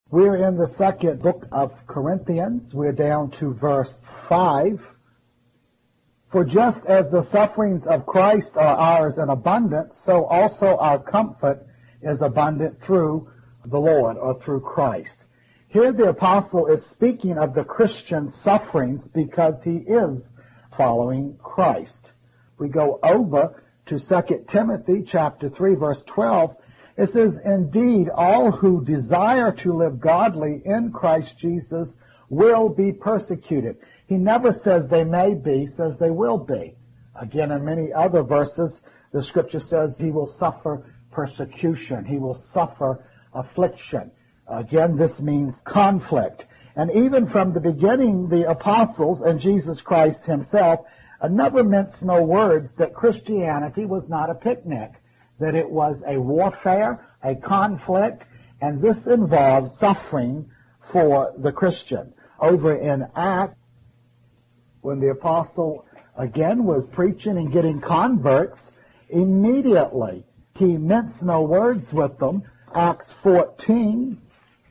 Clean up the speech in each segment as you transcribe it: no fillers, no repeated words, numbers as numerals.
We're in the second book of Corinthians. We're down to verse 5. For just as the sufferings of Christ are ours in abundance, so also our comfort is abundant through the Lord, or through Christ. Here the apostle is speaking of the Christian sufferings because he is following Christ. We go over to 2 Timothy chapter 3, verse 12. It says, indeed, all who desire to live godly in Christ Jesus will be persecuted. He never says they may be, he says they will be. Again, in many other verses, the scripture says he will suffer persecution. He will suffer affliction. Again, this means conflict. And even from the beginning, the apostles and Jesus Christ himself never minced no words that Christianity was not a picnic, that it was a warfare, a conflict, and this involved suffering for the Christian. Over in Acts, when the apostle again was preaching and getting converts, immediately he minced no words with them. Acts 14,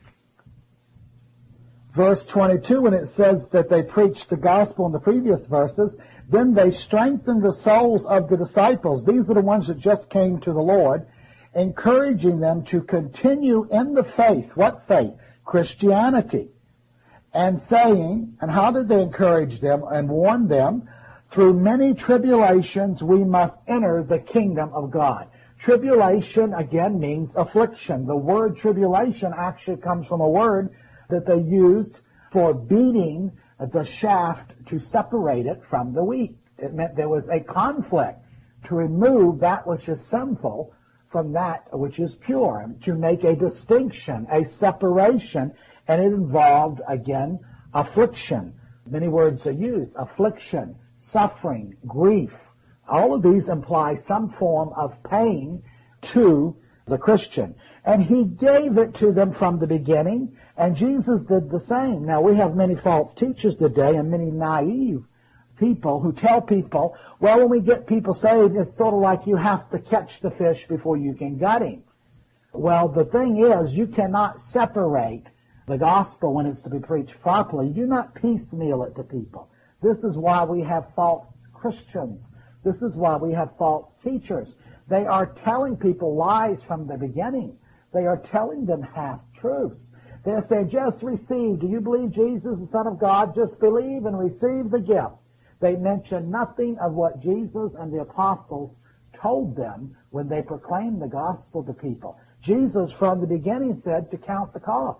verse 22, when it says that they preached the gospel in the previous verses, then they strengthened the souls of the disciples. These are the ones that just came to the Lord, encouraging them to continue in the faith. What faith? Christianity. And saying, and how did they encourage them and warn them? Through many tribulations we must enter the kingdom of God. Tribulation, again, means affliction. The word tribulation actually comes from a word that they used for beating the shaft to separate it from the wheat. It meant there was a conflict to remove that which is sinful from that which is pure, to make a distinction, a separation, and it involved, again, affliction. Many words are used: affliction, suffering, grief. All of these imply some form of pain to the Christian. And he gave it to them from the beginning, and Jesus did the same. Now, we have many false teachers today and many naive people who tell people, well, when we get people saved, it's sort of like you have to catch the fish before you can gut him. Well, the thing is, you cannot separate the gospel when it's to be preached properly. You do not piecemeal it to people. This is why we have false Christians. This is why we have false teachers. They are telling people lies from the beginning. They are telling them half-truths. They say, just receive. Do you believe Jesus is the Son of God? Just believe and receive the gift. They mention nothing of what Jesus and the apostles told them when they proclaimed the gospel to people. Jesus from the beginning said to count the cost.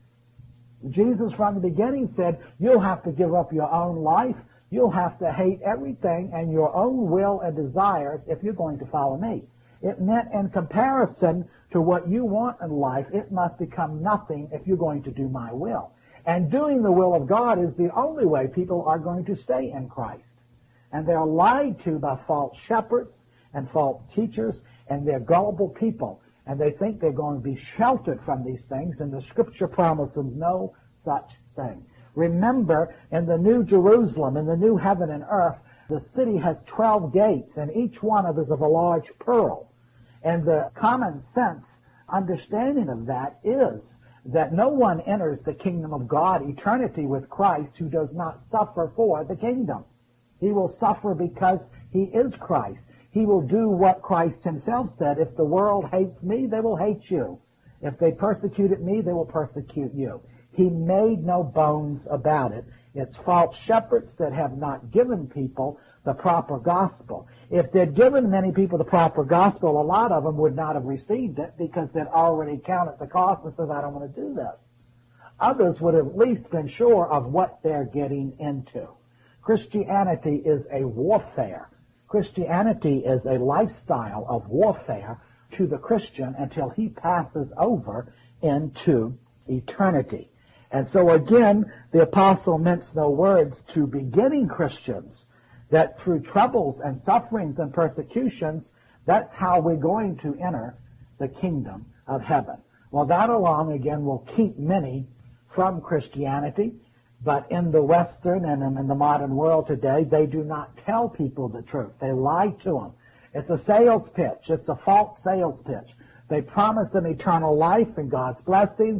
Jesus from the beginning said, you'll have to give up your own life. You'll have to hate everything and your own will and desires if you're going to follow me. It meant in comparison to what you want in life, it must become nothing if you're going to do my will. And doing the will of God is the only way people are going to stay in Christ. And they're lied to by false shepherds and false teachers, and they're gullible people. And they think they're going to be sheltered from these things, and the Scripture promises no such thing. Remember, in the New Jerusalem, in the new heaven and earth, the city has 12 gates, and each one of is of a large pearl. And the common sense understanding of that is that no one enters the kingdom of God, eternity with Christ, who does not suffer for the kingdom. He will suffer because he is Christ. He will do what Christ himself said: if the world hates me, they will hate you. If they persecuted me, they will persecute you. He made no bones about it. It's false shepherds that have not given people the proper gospel. If they'd given many people the proper gospel, a lot of them would not have received it because they'd already counted the cost and said, I don't want to do this. Others would have at least been sure of what they're getting into. Christianity is a warfare. Christianity is a lifestyle of warfare to the Christian until he passes over into eternity. And so again, the apostle minced no words to beginning Christians that through troubles and sufferings and persecutions, that's how we're going to enter the kingdom of heaven. Well, that alone, again, will keep many from Christianity, but in the Western and in the modern world today, they do not tell people the truth. They lie to them. It's a sales pitch. It's a false sales pitch. They promise them eternal life and God's blessings and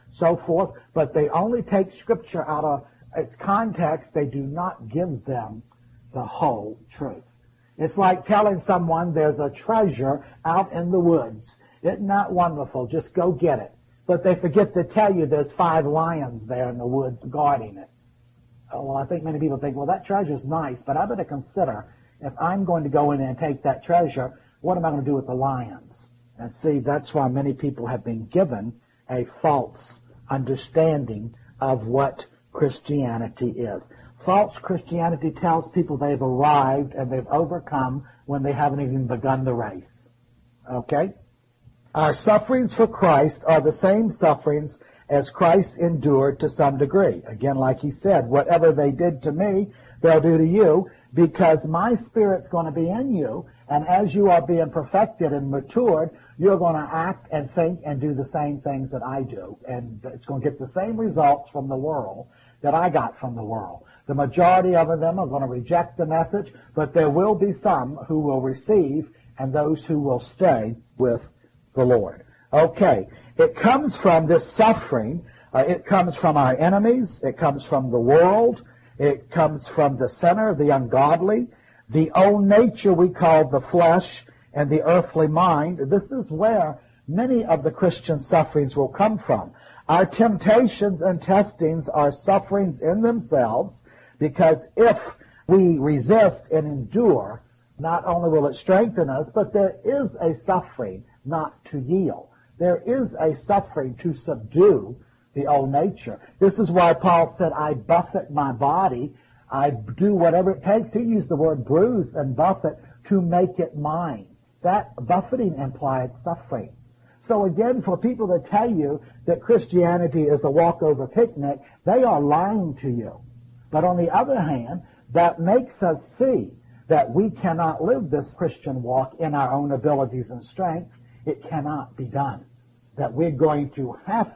so forth, but they only take Scripture out of its context. They do not give them the whole truth. It's like telling someone there's a treasure out in the woods. Isn't that wonderful? Just go get it. But they forget to tell you there's 5 lions there in the woods guarding it. Oh, well, I think many people think, well, that treasure's nice, but I better consider, if I'm going to go in and take that treasure, what am I going to do with the lions? And see, that's why many people have been given a false understanding of what Christianity is. False Christianity tells people they've arrived and they've overcome when they haven't even begun the race. Okay? Our sufferings for Christ are the same sufferings as Christ endured to some degree. Again, like he said, whatever they did to me, they'll do to you, because my Spirit's going to be in you, and as you are being perfected and matured, you're going to act and think and do the same things that I do, and it's going to get the same results from the world that I got from the world. The majority of them are going to reject the message, but there will be some who will receive and those who will stay with the Lord. Okay, it comes from this suffering. It comes from our enemies. It comes from the world. It comes from the sinner, the ungodly, the old nature we call the flesh, and the earthly mind. This is where many of the Christian sufferings will come from. Our temptations and testings are sufferings in themselves, because if we resist and endure, not only will it strengthen us, but there is a suffering not to yield. There is a suffering to subdue the old nature. This is why Paul said, I buffet my body. I do whatever it takes. He used the word bruise and buffet to make it mine. That buffeting implies suffering. So again, for people to tell you that Christianity is a walkover picnic, they are lying to you. But on the other hand, that makes us see that we cannot live this Christian walk in our own abilities and strength. It cannot be done. That we're going to have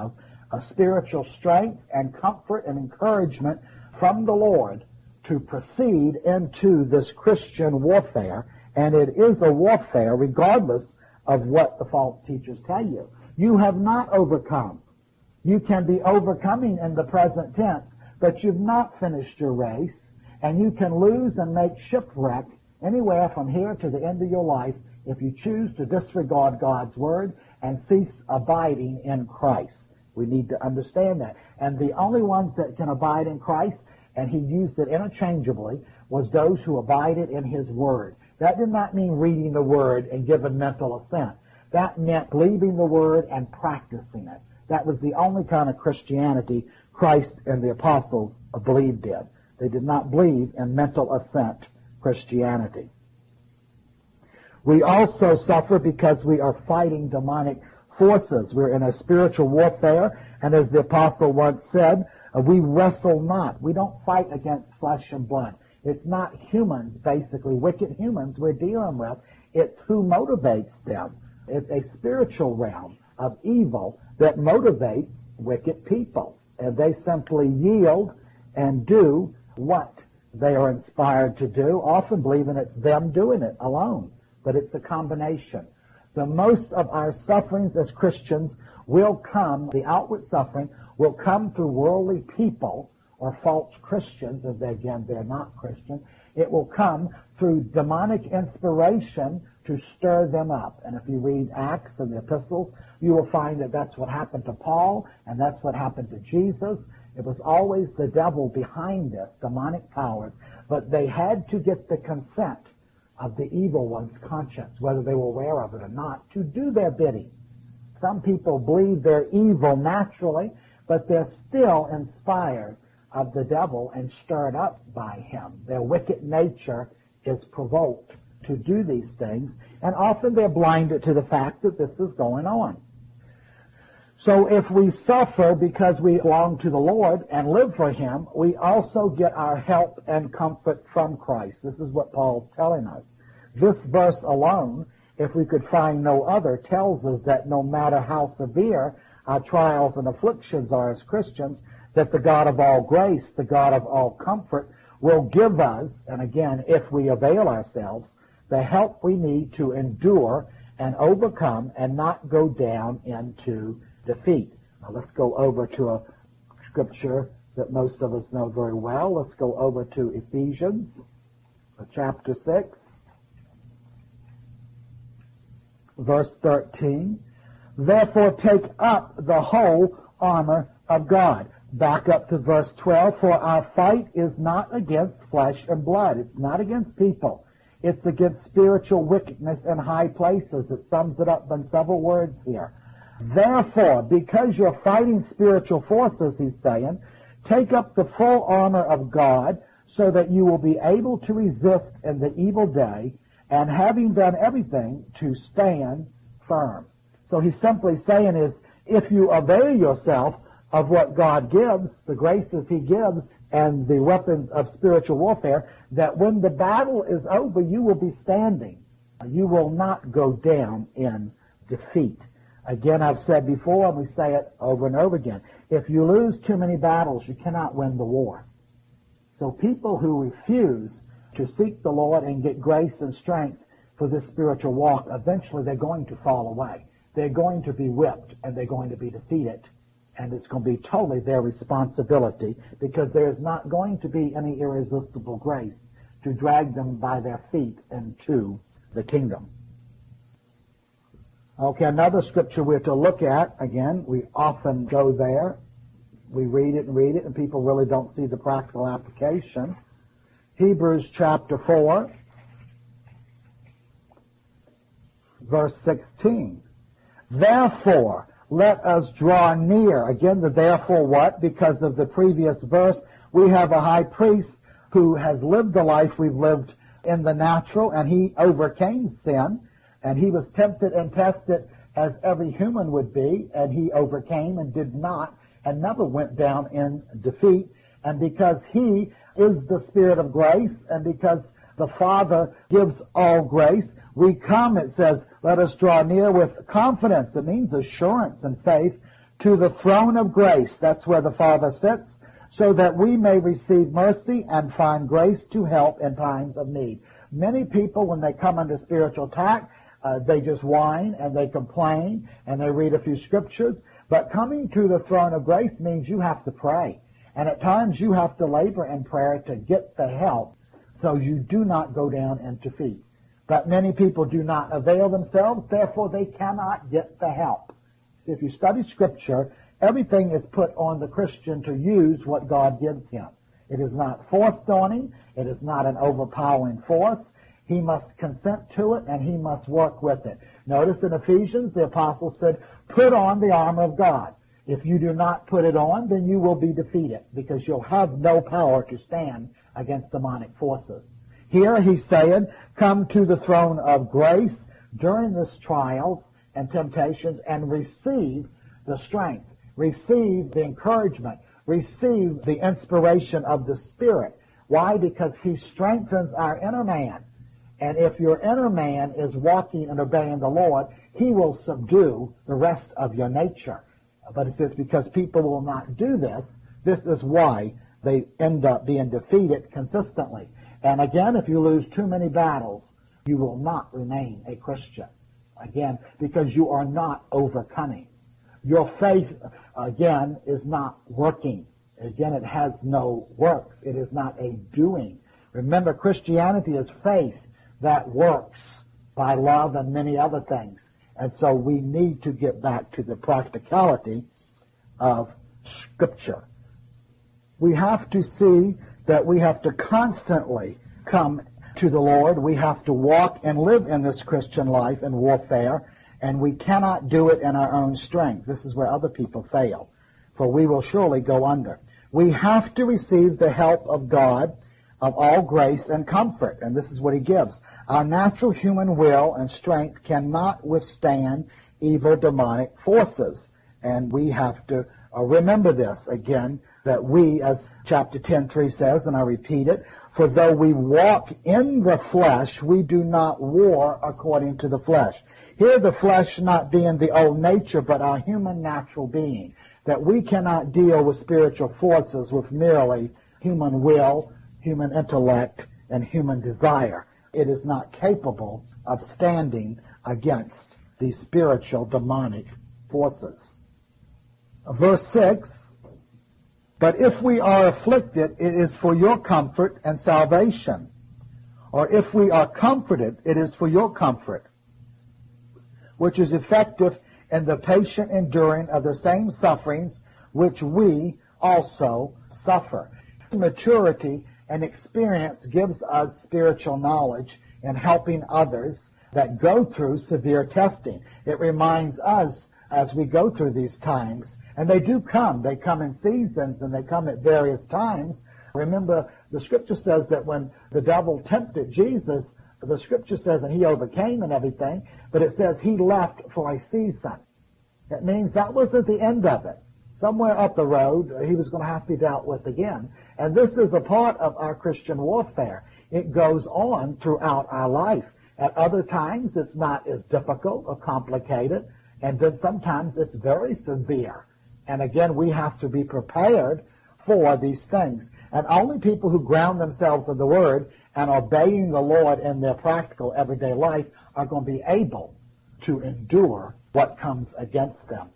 a spiritual strength and comfort and encouragement from the Lord to proceed into this Christian warfare. And it is a warfare regardless of what the false teachers tell you. You have not overcome. You can be overcoming in the present tense, but you've not finished your race, and you can lose and make shipwreck anywhere from here to the end of your life if you choose to disregard God's word and cease abiding in Christ. We need to understand that. And the only ones that can abide in Christ, and he used it interchangeably, was those who abided in his word. That did not mean reading the word and giving mental assent. That meant believing the word and practicing it. That was the only kind of Christianity Christ and the apostles believed in. They did not believe in mental assent Christianity. We also suffer because we are fighting demonic forces. We're in a spiritual warfare, and as the apostle once said, we wrestle not. We don't fight against flesh and blood. It's not humans, basically, wicked humans we're dealing with. It's who motivates them. It's a spiritual realm of evil that motivates wicked people. And they simply yield and do what they are inspired to do, often believing it's them doing it alone. But it's a combination. The most of our sufferings as Christians will come, the outward suffering, will come through worldly people or false Christians, as they're not Christian. It will come through demonic inspiration to stir them up. And if you read Acts and the epistles, you will find that that's what happened to Paul, and that's what happened to Jesus. It was always the devil behind this, demonic powers, but they had to get the consent of the evil one's conscience, whether they were aware of it or not, to do their bidding. Some people believe they're evil naturally, but they're still inspired of the devil and stirred up by him. Their wicked nature is provoked to do these things, and often they're blinded to the fact that this is going on. So if we suffer because we belong to the Lord and live for him, we also get our help and comfort from Christ. This is what Paul's telling us. This verse alone, if we could find no other, tells us that no matter how severe our trials and afflictions are as Christians, that the God of all grace, the God of all comfort, will give us, and again, if we avail ourselves, the help we need to endure and overcome and not go down into defeat. Now let's go over to a scripture that most of us know very well. Let's go over to Ephesians, chapter 6, verse 13. Therefore take up the whole armor of God. Back up to verse 12. For our fight is not against flesh and blood. It's not against people. It's against spiritual wickedness in high places. It sums it up in several words here. Therefore, because you're fighting spiritual forces, he's saying, take up the full armor of God so that you will be able to resist in the evil day, and having done everything, to stand firm. So he's simply saying is, if you avail yourself of what God gives, the graces he gives, and the weapons of spiritual warfare, that when the battle is over, you will be standing. You will not go down in defeat. Again, I've said before, and we say it over and over again, if you lose too many battles, you cannot win the war. So people who refuse to seek the Lord and get grace and strength for this spiritual walk, eventually they're going to fall away. They're going to be whipped, and they're going to be defeated. And it's going to be totally their responsibility, because there is not going to be any irresistible grace to drag them by their feet into the kingdom. Okay, another scripture we're to look at. Again, we often go there. We read it, and people really don't see the practical application. Hebrews chapter 4, verse 16. Therefore, let us draw near. Again, the therefore what? Because of the previous verse, we have a high priest who has lived the life we've lived in the natural, and he overcame sin, and he was tempted and tested as every human would be, and he overcame and did not, and never went down in defeat. And because he is the Spirit of grace, and because the Father gives all grace, we come, it says, let us draw near with confidence. It means assurance and faith to the throne of grace. That's where the Father sits, so that we may receive mercy and find grace to help in times of need. Many people, when they come under spiritual attack, they just whine and they complain and they read a few scriptures. But coming to the throne of grace means you have to pray. And at times you have to labor in prayer to get the help so you do not go down in defeat. But many people do not avail themselves, therefore they cannot get the help. If you study Scripture, everything is put on the Christian to use what God gives him. It is not forced on him. It is not an overpowering force. He must consent to it, and he must work with it. Notice in Ephesians, the apostle said, put on the armor of God. If you do not put it on, then you will be defeated, because you'll have no power to stand against demonic forces. Here he's saying, come to the throne of grace during this trials and temptations and receive the strength, receive the encouragement, receive the inspiration of the Spirit. Why? Because he strengthens our inner man. And if your inner man is walking and obeying the Lord, he will subdue the rest of your nature. But it says because people will not do this, this is why they end up being defeated consistently. And again, if you lose too many battles, you will not remain a Christian. Again, because you are not overcoming. Your faith, again, is not working. Again, it has no works. It is not a doing. Remember, Christianity is faith that works by love and many other things. And so we need to get back to the practicality of Scripture. We have to see that we have to constantly come to the Lord. We have to walk and live in this Christian life and warfare, and we cannot do it in our own strength. This is where other people fail, for we will surely go under. We have to receive the help of God, of all grace and comfort, and this is what he gives. Our natural human will and strength cannot withstand evil demonic forces, and we have to remember this again, that we, as chapter 10:3 says, and I repeat it, for though we walk in the flesh, we do not war according to the flesh. Here the flesh not being the old nature, but our human natural being, that we cannot deal with spiritual forces with merely human will, human intellect, and human desire. It is not capable of standing against these spiritual demonic forces. Verse 6, but if we are afflicted, it is for your comfort and salvation. Or if we are comforted, it is for your comfort, which is effective in the patient enduring of the same sufferings which we also suffer. Maturity and experience gives us spiritual knowledge in helping others that go through severe testing. It reminds us as we go through these times, and they do come. They come in seasons and they come at various times. Remember, the Scripture says that when the devil tempted Jesus, the Scripture says, and he overcame and everything, but it says he left for a season. That means that wasn't the end of it. Somewhere up the road, he was going to have to be dealt with again. And this is a part of our Christian warfare. It goes on throughout our life. At other times, it's not as difficult or complicated, and then sometimes it's very severe. And again, we have to be prepared for these things. And only people who ground themselves in the Word and obeying the Lord in their practical everyday life are going to be able to endure what comes against them.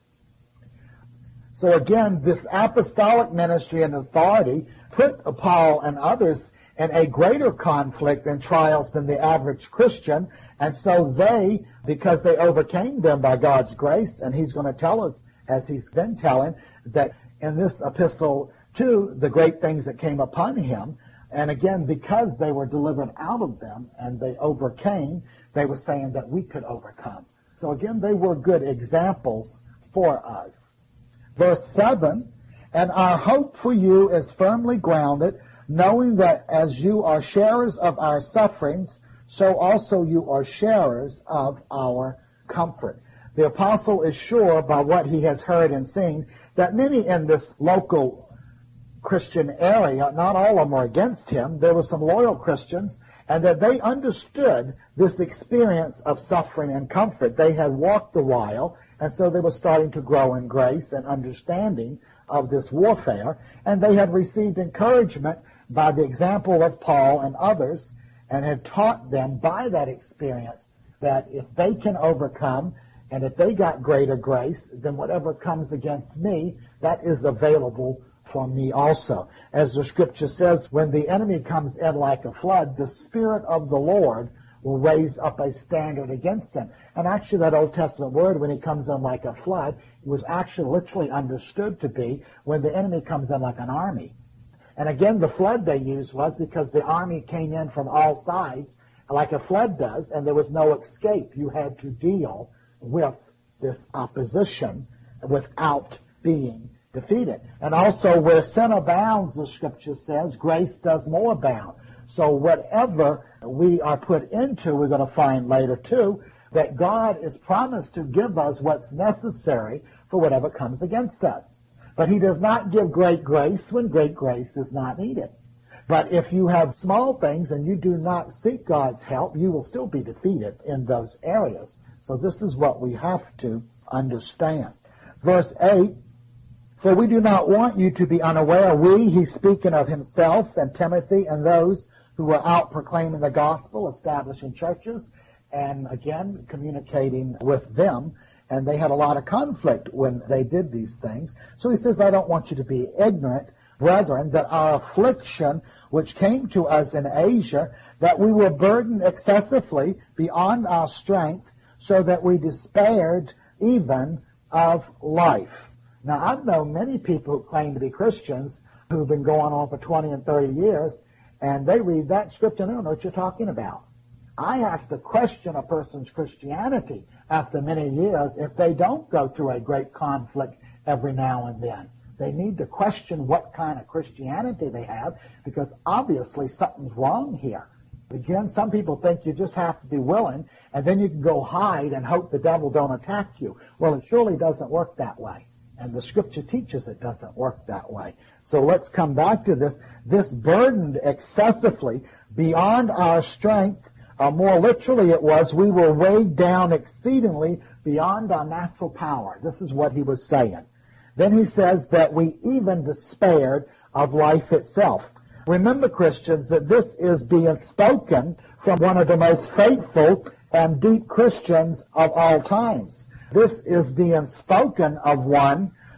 So again, this apostolic ministry and authority put Paul and others in a greater conflict and trials than the average Christian. And so they, because they overcame them by God's grace, and he's going to tell us, as he's been telling, that in this epistle too, the great things that came upon him, and again, because they were delivered out of them and they overcame, they were saying that we could overcome. So again, they were good examples for us. Verse 7, and our hope for you is firmly grounded, knowing that as you are sharers of our sufferings, so also you are sharers of our comfort. The apostle is sure by what he has heard and seen that many in this local Christian area, not all of them are against him, there were some loyal Christians, and that they understood this experience of suffering and comfort. They had walked a while, and so they were starting to grow in grace and understanding of this warfare, and they had received encouragement by the example of Paul and others, and had taught them by that experience that if they can overcome, and if they got greater grace, then whatever comes against me, that is available for me also. As the Scripture says, when the enemy comes in like a flood, the Spirit of the Lord will raise up a standard against him. And actually that Old Testament word, when he comes in like a flood, was actually literally understood to be when the enemy comes in like an army. And again, the flood they used was because the army came in from all sides, like a flood does, and there was no escape. You had to deal with this opposition without being defeated. And also, where sin abounds, the Scripture says, grace does more abound. So whatever we are put into, we're going to find later too, that God is promised to give us what's necessary for whatever comes against us. But he does not give great grace when great grace is not needed. But if you have small things and you do not seek God's help, you will still be defeated in those areas. So this is what we have to understand. Verse 8, for we do not want you to be unaware. He's speaking of himself and Timothy and those who were out proclaiming the gospel, establishing churches, and again, communicating with them. And they had a lot of conflict when they did these things. So he says, I don't want you to be ignorant, brethren, that our affliction which came to us in Asia, that we were burdened excessively beyond our strength, so that we despaired even of life. Now, I've known many people who claim to be Christians who've been going on for 20 and 30 years, and they read that scripture and they don't know what you're talking about. I have to question a person's Christianity after many years if they don't go through a great conflict every now and then. They need to question what kind of Christianity they have, because obviously something's wrong here. Again, some people think you just have to be willing, and then you can go hide and hope the devil don't attack you. Well, it surely doesn't work that way. And the Scripture teaches it doesn't work that way. So let's come back to this. This burdened excessively beyond our strength, more literally it was, we were weighed down exceedingly beyond our natural power. This is what he was saying. Then he says that we even despaired of life itself. Remember, Christians, that this is being spoken from one of the most faithful and deep Christians of all times. This is being spoken of one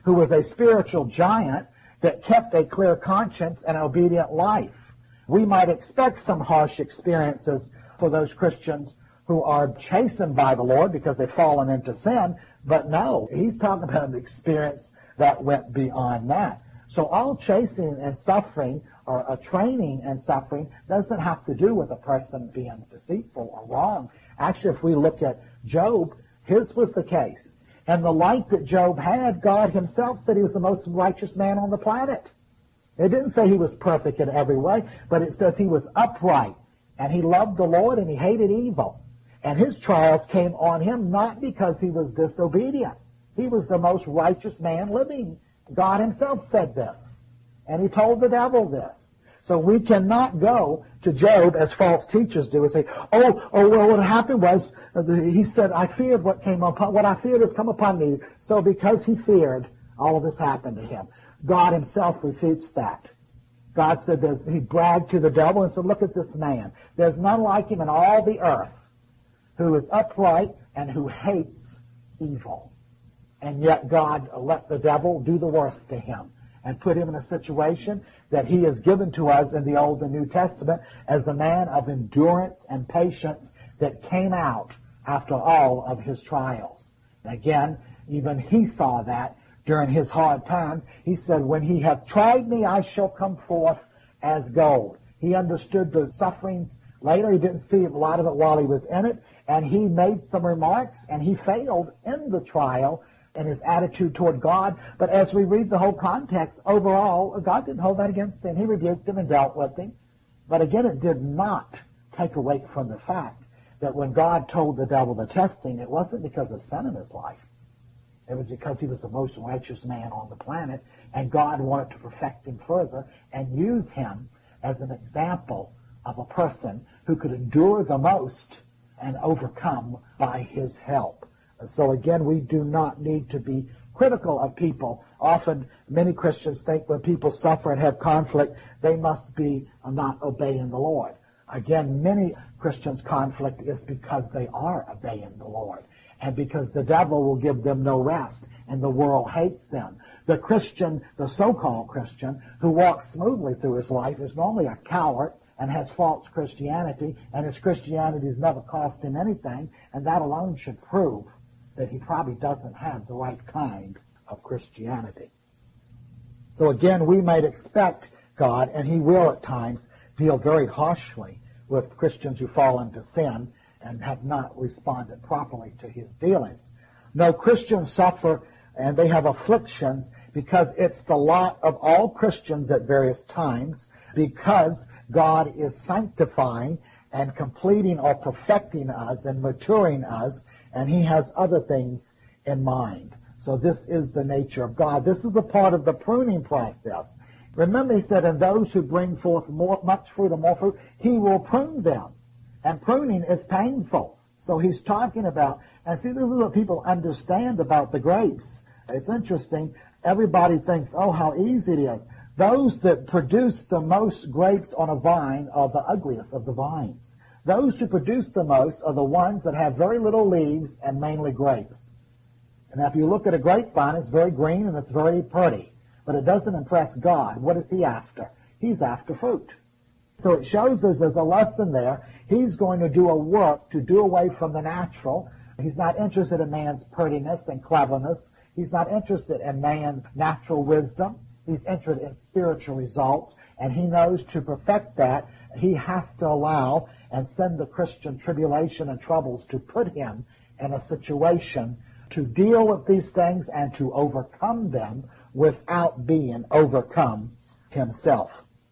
who was a spiritual giant that kept a clear conscience and obedient life. We might expect some harsh experiences for those Christians who are chastened by the Lord because they've fallen into sin, but no, he's talking about an experience that went beyond that. So all chastening and suffering, or a training and suffering, doesn't have to do with a person being deceitful or wrong. Actually, if we look at Job, his was the case. And the light that Job had, God himself said he was the most righteous man on the planet. It didn't say he was perfect in every way, but it says he was upright, and he loved the Lord, and he hated evil. And his trials came on him not because he was disobedient. He was the most righteous man living. God himself said this, and he told the devil this. So we cannot go to Job as false teachers do and say, well, what happened was, he said, I feared what I feared has come upon me. So because he feared, all of this happened to him. God himself refutes that. God said he bragged to the devil and said, look at this man. There's none like him in all the earth who is upright and who hates evil. And yet God let the devil do the worst to him and put him in a situation that he has given to us in the Old and New Testament as a man of endurance and patience that came out after all of his trials. And again, even he saw that during his hard time. He said, when he hath tried me, I shall come forth as gold. He understood the sufferings later. He didn't see a lot of it while he was in it. And he made some remarks, and he failed in the trial and his attitude toward God. But as we read the whole context, overall, God didn't hold that against him. He rebuked him and dealt with him. But again, it did not take away from the fact that when God told the devil the testing, it wasn't because of sin in his life. It was because he was the most righteous man on the planet, and God wanted to perfect him further and use him as an example of a person who could endure the most and overcome by his help. So again, we do not need to be critical of people. Often, many Christians think when people suffer and have conflict, they must be not obeying the Lord. Again, many Christians' conflict is because they are obeying the Lord, and because the devil will give them no rest, and the world hates them. The Christian, the so-called Christian, who walks smoothly through his life is normally a coward and has false Christianity, and his Christianity has never cost him anything, and that alone should prove that he probably doesn't have the right kind of Christianity. So again, we might expect God, and he will at times, deal very harshly with Christians who fall into sin and have not responded properly to his dealings. No, Christians suffer and they have afflictions because it's the lot of all Christians at various times, because God is sanctifying and completing or perfecting us and maturing us, and he has other things in mind. So this is the nature of God. This is a part of the pruning process. Remember, he said, and those who bring forth much fruit or more fruit, he will prune them. And pruning is painful. So he's talking about, and see, this is what people understand about the grapes. It's interesting. Everybody thinks, oh, how easy it is. Those that produce the most grapes on a vine are the ugliest of the vines. Those who produce the most are the ones that have very little leaves and mainly grapes. And if you look at a grapevine, it's very green and it's very pretty. But it doesn't impress God. What is he after? He's after fruit. So it shows us there's a lesson there. He's going to do a work to do away from the natural. He's not interested in man's prettiness and cleverness. He's not interested in man's natural wisdom. He's interested in spiritual results. And he knows to perfect that, he has to allow and send the Christian tribulation and troubles to put him in a situation to deal with these things and to overcome them without being overcome himself.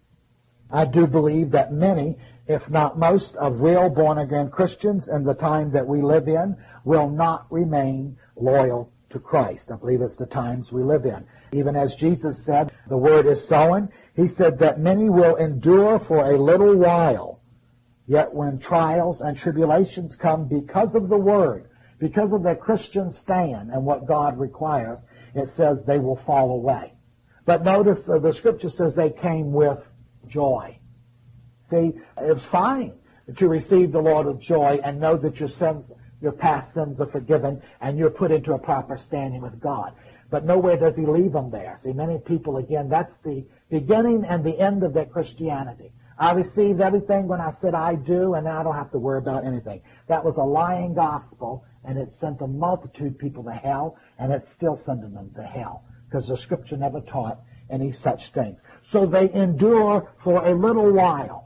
I do believe that many, if not most, of real born-again Christians in the time that we live in will not remain loyal to Christ. I believe it's the times we live in. Even as Jesus said, the word is sown. He said that many will endure for a little while. Yet when trials and tribulations come because of the word, because of their Christian stand and what God requires, it says they will fall away. But notice the scripture says they came with joy. See, it's fine to receive the Lord with joy and know that your sins, your past sins are forgiven and you're put into a proper standing with God. but nowhere does he leave them there. See, many people, again, that's the beginning and the end of their Christianity. I received everything when I said I do, and now I don't have to worry about anything. That was a lying gospel, and it sent a multitude of people to hell, and it's still sending them to hell, because the Scripture never taught any such things. So they endure for a little while.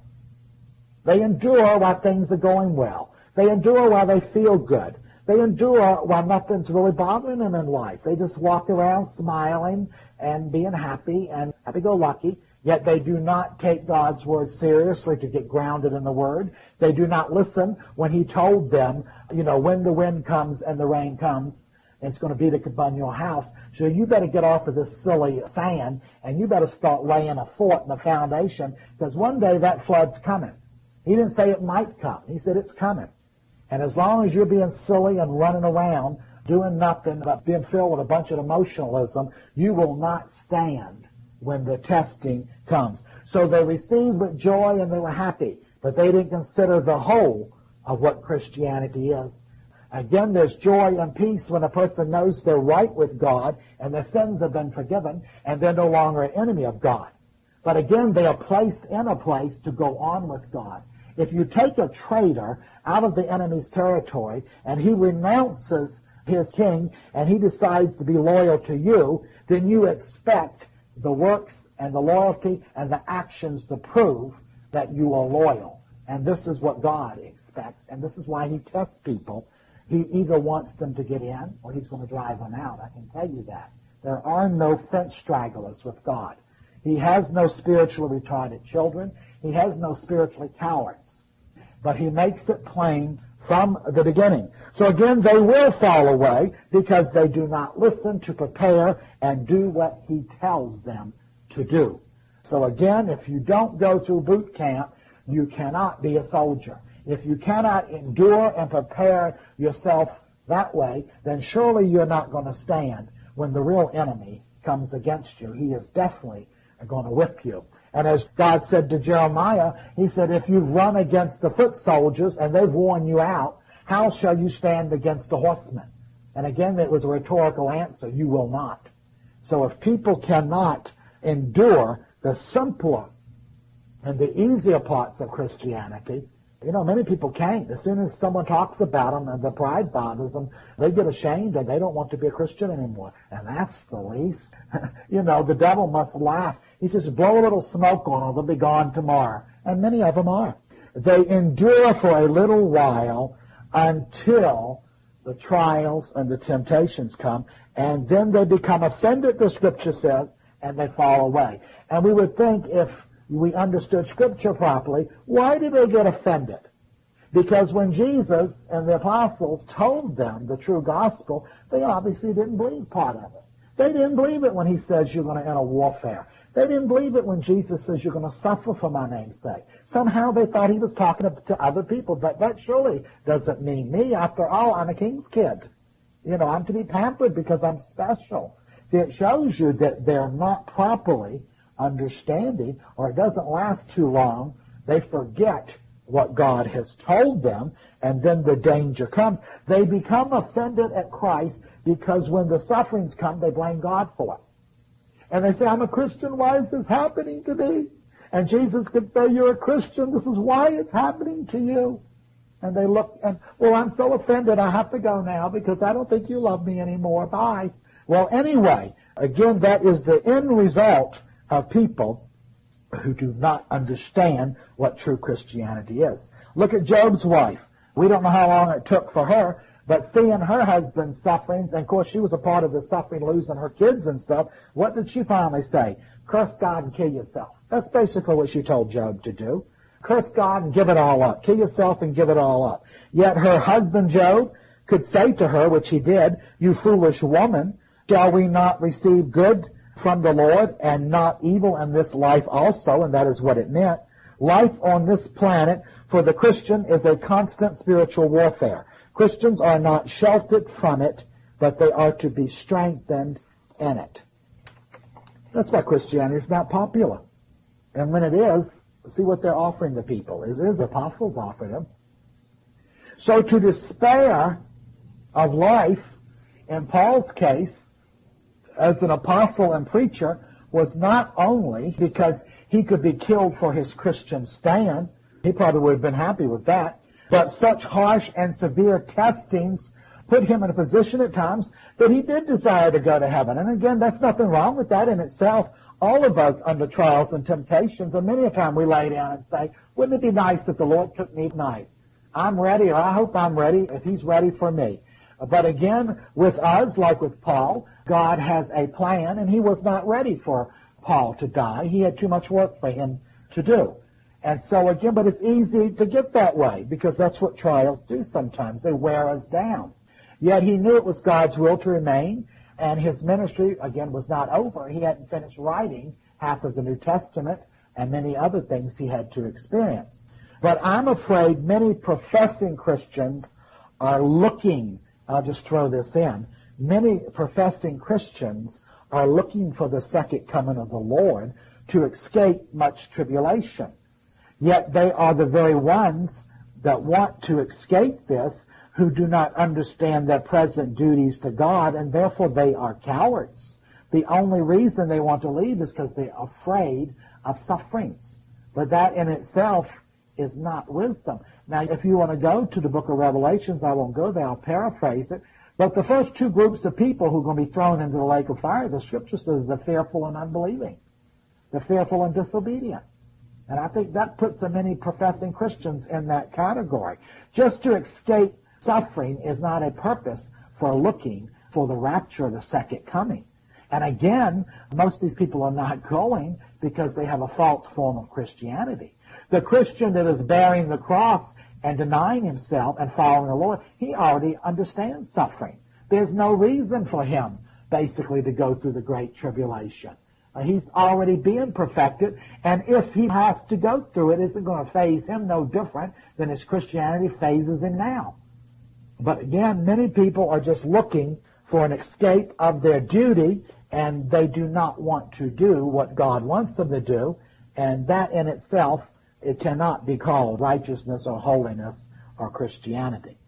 They endure while things are going well. They endure while they feel good. They endure while nothing's really bothering them in life. They just walk around smiling and being happy and happy-go-lucky, yet they do not take God's word seriously to get grounded in the word. They do not listen when he told them, when the wind comes and the rain comes, it's going to beat upon your house. So you better get off of this silly sand, and you better start laying a fort in the foundation, because one day that flood's coming. He didn't say it might come. He said it's coming. And as long as you're being silly and running around, doing nothing but being filled with a bunch of emotionalism, you will not stand when the testing comes. So they received with joy and they were happy, but they didn't consider the whole of what Christianity is. Again, there's joy and peace when a person knows they're right with God and their sins have been forgiven and they're no longer an enemy of God. But again, they are placed in a place to go on with God. If you take a traitor out of the enemy's territory and he renounces his king and he decides to be loyal to you, then you expect the works and the loyalty and the actions to prove that you are loyal. And this is what God expects, and this is why he tests people. He either wants them to get in or he's going to drive them out. I can tell you that. There are no fence stragglers with God. He has no spiritually retarded children. He has no spiritually cowards. But he makes it plain from the beginning. So again, they will fall away because they do not listen to prepare and do what he tells them to do. So again, if you don't go to boot camp, you cannot be a soldier. If you cannot endure and prepare yourself that way, then surely you're not going to stand when the real enemy comes against you. He is definitely going to whip you. And as God said to Jeremiah, he said, if you've run against the foot soldiers and they've worn you out, how shall you stand against the horsemen? And again, it was a rhetorical answer. You will not. So if people cannot endure the simpler and the easier parts of Christianity, many people can't. As soon as someone talks about them and the pride bothers them, they get ashamed and they don't want to be a Christian anymore. And that's the least. The devil must laugh. He says, blow a little smoke on them, they'll be gone tomorrow. And many of them are. They endure for a little while until the trials and the temptations come, and then they become offended, the Scripture says, and they fall away. And we would think if we understood Scripture properly, why did they get offended? Because when Jesus and the apostles told them the true gospel, they obviously didn't believe part of it. They didn't believe it when he says you're going to enter warfare. They didn't believe it when Jesus says you're going to suffer for my name's sake. Somehow they thought he was talking to other people, but that surely doesn't mean me. After all, I'm a king's kid. I'm to be pampered because I'm special. See, it shows you that they're not properly understanding, or it doesn't last too long. They forget what God has told them, and then the danger comes. They become offended at Christ because when the sufferings come, they blame God for it. And they say, I'm a Christian, why is this happening to me? And Jesus could say, you're a Christian, this is why it's happening to you. And they look and, well, I'm so offended, I have to go now because I don't think you love me anymore, bye. Well, anyway, again, that is the end result of people who do not understand what true Christianity is. Look at Job's wife. We don't know how long it took for her, but seeing her husband's sufferings, and of course she was a part of the suffering, losing her kids and stuff, what did she finally say? Curse God and kill yourself. That's basically what she told Job to do. Curse God and give it all up. Kill yourself and give it all up. Yet her husband Job could say to her, which he did, you foolish woman, shall we not receive good from the Lord and not evil in this life also? And that is what it meant. Life on this planet for the Christian is a constant spiritual warfare. Christians are not sheltered from it, but they are to be strengthened in it. That's why Christianity is not popular. And when it is, see what they're offering the people. It is apostles offering them. So to despair of life, in Paul's case, as an apostle and preacher was not only because he could be killed for his Christian stand, he probably would have been happy with that, but such harsh and severe testings put him in a position at times that he did desire to go to heaven. And again, that's nothing wrong with that in itself. All of us under trials and temptations, and many a time we lay down and say, wouldn't it be nice if the Lord took me tonight? I'm ready, or I hope I'm ready if he's ready for me. But again, with us, like with Paul, God has a plan, and he was not ready for Paul to die. He had too much work for him to do. And so again, but it's easy to get that way, because that's what trials do sometimes. They wear us down. Yet he knew it was God's will to remain, and his ministry, again, was not over. He hadn't finished writing half of the New Testament and many other things he had to experience. But I'm afraid many professing Christians are looking, I'll just throw this in, many professing Christians are looking for the second coming of the Lord to escape much tribulation. Yet they are the very ones that want to escape this who do not understand their present duties to God, and therefore they are cowards. The only reason they want to leave is because they're afraid of sufferings. But that in itself is not wisdom. Now, if you want to go to the book of Revelations, I won't go there, I'll paraphrase it. But the first two groups of people who are going to be thrown into the lake of fire, the Scripture says the fearful and unbelieving, the fearful and disobedient. And I think that puts many professing Christians in that category. Just to escape suffering is not a purpose for looking for the rapture of the second coming. And again, most of these people are not going because they have a false form of Christianity. The Christian that is bearing the cross and denying himself and following the Lord, he already understands suffering. There's no reason for him, basically, to go through the great tribulation. He's already being perfected, and if he has to go through it, it's going to phase him no different than his Christianity phases him now. But again, many people are just looking for an escape of their duty, and they do not want to do what God wants them to do, and that in itself, it cannot be called righteousness or holiness or Christianity.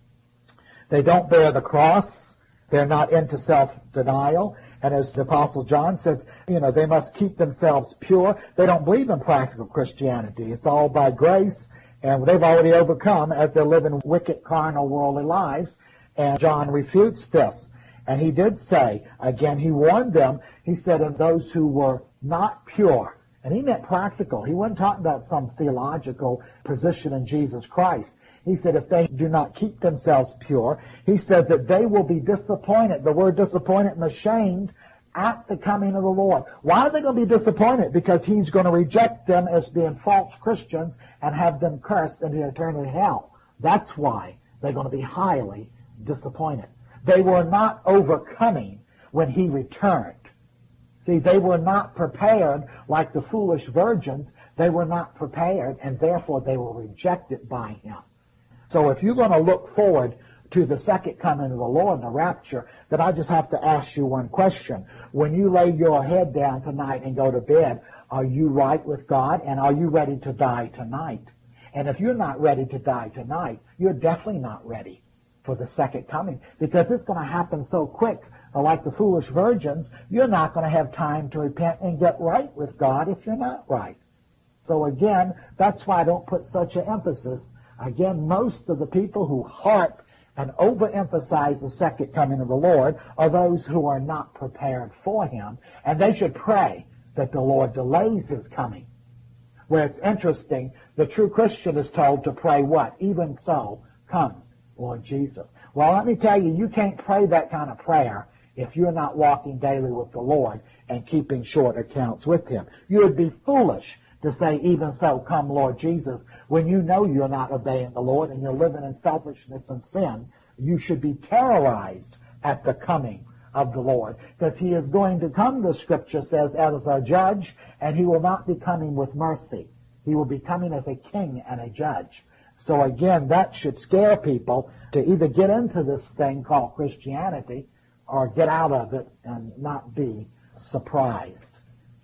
They don't bear the cross. They're not into self-denial. And as the Apostle John says, they must keep themselves pure. They don't believe in practical Christianity. It's all by grace, and they've already overcome as they're living wicked, carnal, worldly lives. And John refutes this. And he did say, again, he warned them, he said, of those who were not pure. And he meant practical. He wasn't talking about some theological position in Jesus Christ. He said if they do not keep themselves pure, he says that they will be disappointed. The word disappointed and ashamed at the coming of the Lord. Why are they going to be disappointed? Because he's going to reject them as being false Christians and have them cursed into eternal hell. That's why they're going to be highly disappointed. They were not overcoming when he returned. See, they were not prepared like the foolish virgins. They were not prepared, and therefore they were rejected by him. So if you're going to look forward to the second coming of the Lord, the rapture, then I just have to ask you one question. When you lay your head down tonight and go to bed, are you right with God, and are you ready to die tonight? And if you're not ready to die tonight, you're definitely not ready for the second coming, because it's going to happen so quick. Like the foolish virgins, you're not going to have time to repent and get right with God if you're not right. So again, that's why I don't put such an emphasis. Again, most of the people who harp and overemphasize the second coming of the Lord are those who are not prepared for him, and they should pray that the Lord delays his coming. Where it's interesting, the true Christian is told to pray what? Even so, come, Lord Jesus. Well, let me tell you, you can't pray that kind of prayer if you're not walking daily with the Lord and keeping short accounts with him. You would be foolish to say, even so, come, Lord Jesus, when you know you're not obeying the Lord and you're living in selfishness and sin. You should be terrorized at the coming of the Lord, because he is going to come, the Scripture says, as a judge, and he will not be coming with mercy. He will be coming as a king and a judge. So again, that should scare people to either get into this thing called Christianity or get out of it and not be surprised.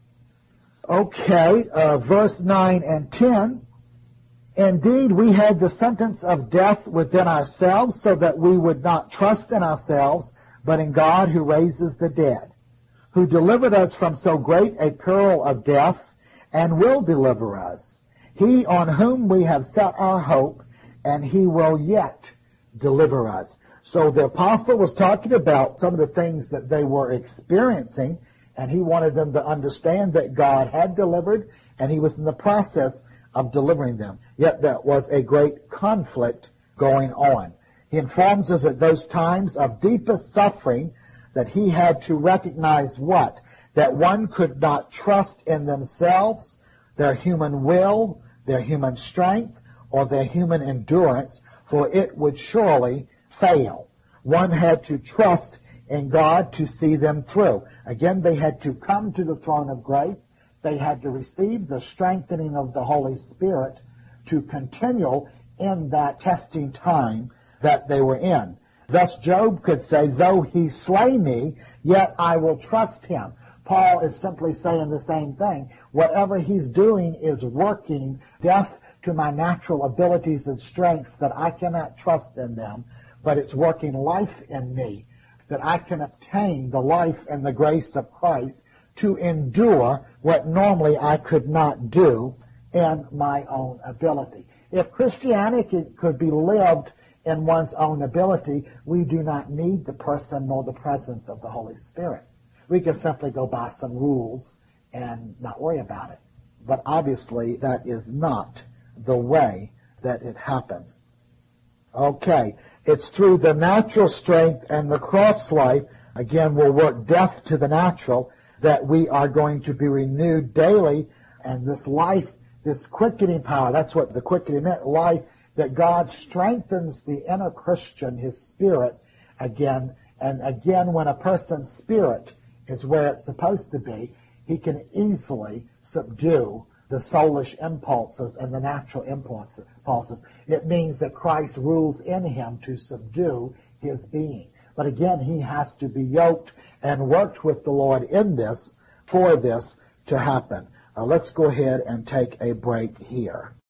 Okay, verse 9 and 10. Indeed, we had the sentence of death within ourselves, so that we would not trust in ourselves, but in God who raises the dead, who delivered us from so great a peril of death, and will deliver us. He on whom we have set our hope, and he will yet deliver us. So the apostle was talking about some of the things that they were experiencing, and he wanted them to understand that God had delivered, and he was in the process of delivering them. Yet there was a great conflict going on. He informs us at those times of deepest suffering that he had to recognize what? That one could not trust in themselves, their human will, their human strength, or their human endurance, for it would surely fail. One had to trust in God to see them through. Again, they had to come to the throne of grace. They had to receive the strengthening of the Holy Spirit to continue in that testing time that they were in. Thus Job could say, though he slay me, yet I will trust him. Paul is simply saying the same thing. Whatever he's doing is working death to my natural abilities and strength that I cannot trust in them, but it's working life in me, that I can obtain the life and the grace of Christ to endure what normally I could not do in my own ability. If Christianity could be lived in one's own ability, we do not need the person nor the presence of the Holy Spirit. We can simply go by some rules and not worry about it. But obviously that is not the way that it happens. Okay, it's through the natural strength and the cross life, again, will work death to the natural, that we are going to be renewed daily, and this life, this quickening power, that's what the quickening meant, life, that God strengthens the inner Christian, his spirit, again, and again, when a person's spirit is where it's supposed to be, he can easily subdue the soulish impulses and the natural impulses. It means that Christ rules in him to subdue his being. But again, he has to be yoked and worked with the Lord in this, for this to happen. Let's go ahead and take a break here.